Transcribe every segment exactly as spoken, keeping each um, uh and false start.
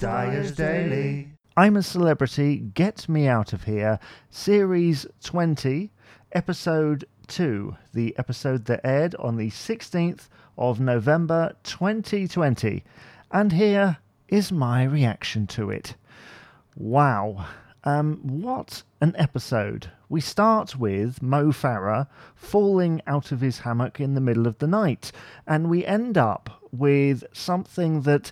Dyer's Daily. I'm a Celebrity, Get Me Out of Here, Series twenty, Episode two, the episode that aired on the sixteenth of November twenty twenty. And here is my reaction to it. Wow. Um, what an episode. We start with Mo Farah falling out of his hammock in the middle of the night, and we end up with something that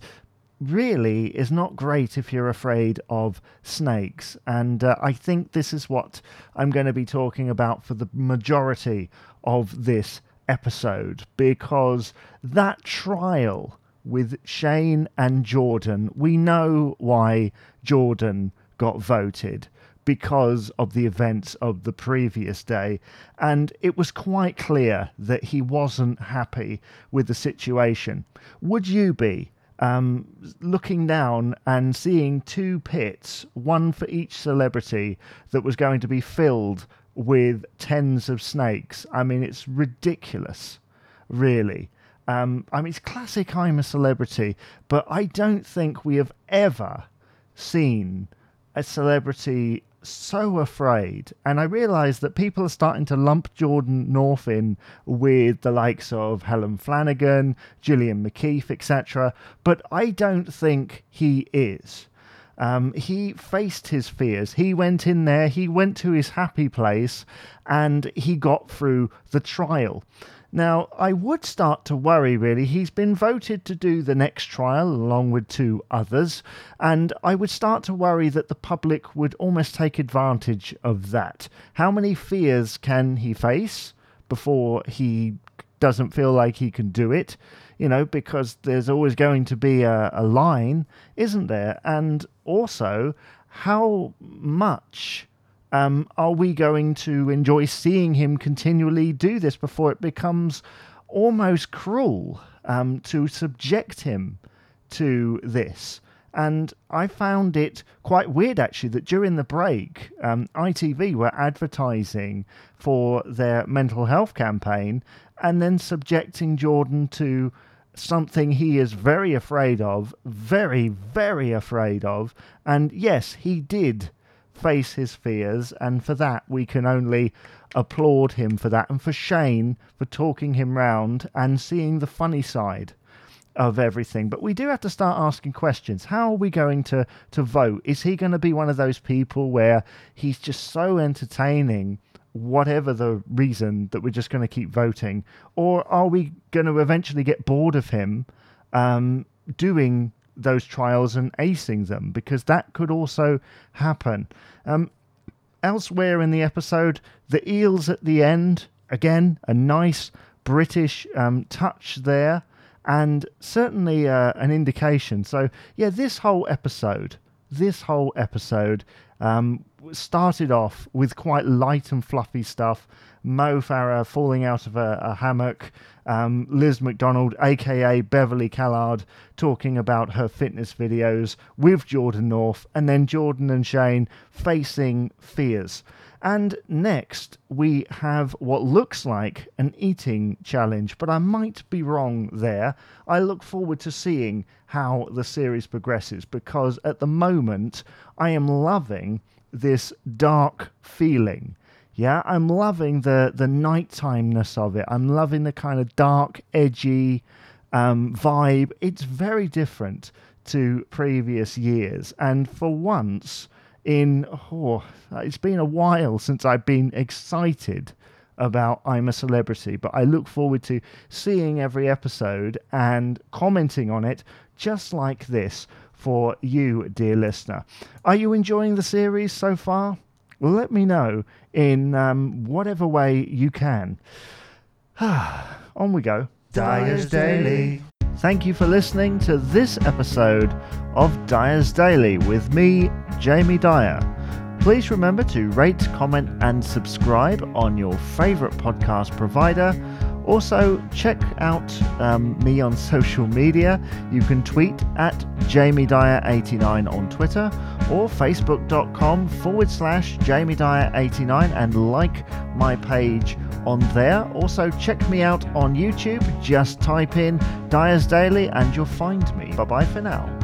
really is not great if you're afraid of snakes. And uh, I think this is what I'm going to be talking about for the majority of this episode, because that trial with Shane and Jordan, we know why Jordan got voted, because of the events of the previous day, and it was quite clear that he wasn't happy with the situation. Would you be? Um, looking down and seeing two pits, one for each celebrity, that was going to be filled with tens of snakes. I mean, it's ridiculous, really. Um, I mean, it's classic I'm a Celebrity, but I don't think we have ever seen a celebrity so afraid. And I realise that people are starting to lump Jordan North in with the likes of Helen Flanagan, Gillian McKeith, et cetera. But I don't think he is. Um, he faced his fears. He went in there, he went to his happy place, and he got through the trial. Now, I would start to worry, really. He's been voted to do the next trial along with two others, and I would start to worry that the public would almost take advantage of that. How many fears can he face before he doesn't feel like he can do it? You know, because there's always going to be a, a line, isn't there? And also, how much Um, are we going to enjoy seeing him continually do this before it becomes almost cruel um, to subject him to this? And I found it quite weird, actually, that during the break, um, I T V were advertising for their mental health campaign and then subjecting Jordan to something he is very afraid of, very, very afraid of. And yes, he did face his fears, and for that we can only applaud him for that, and for Shane for talking him round and seeing the funny side of everything. But we do have to start asking questions. How are we going to to vote? Is he going to be one of those people where he's just so entertaining, whatever the reason, that we're just going to keep voting? Or are we going to eventually get bored of him um, doing those trials and acing them? Because that could also happen. Um, elsewhere in the episode, the eels at the end, again, a nice British um, touch there, and certainly uh, an indication. So yeah, this whole episode, this whole episode um, started off with quite light and fluffy stuff. Mo Farah falling out of a, a hammock, um, Liz McDonald, aka Beverly Callard, talking about her fitness videos with Jordan North, and then Jordan and Shane facing fears. And next we have what looks like an eating challenge, but I might be wrong there. I look forward to seeing how the series progresses, because at the moment I am loving this dark feeling. Yeah, I'm loving the, the nightimeness of it. I'm loving the kind of dark, edgy um, vibe. It's very different to previous years. And for once in, oh, it's been a while since I've been excited about I'm a Celebrity. But I look forward to seeing every episode and commenting on it just like this for you, dear listener. Are you enjoying the series so far? Let me know in um, whatever way you can. On we go. Dyer's Daily. Thank you for listening to this episode of Dyer's Daily with me, Jamie Dyer. Please remember to rate, comment and subscribe on your favourite podcast provider. Also, check out um, me on social media. You can tweet at Jamie Dyer eighty-nine on Twitter, or facebook.com forward slash Jamie Dyer eighty-nine and like my page on there. Also, check me out on YouTube. Just type in Dyer's Daily and you'll find me. Bye bye for now.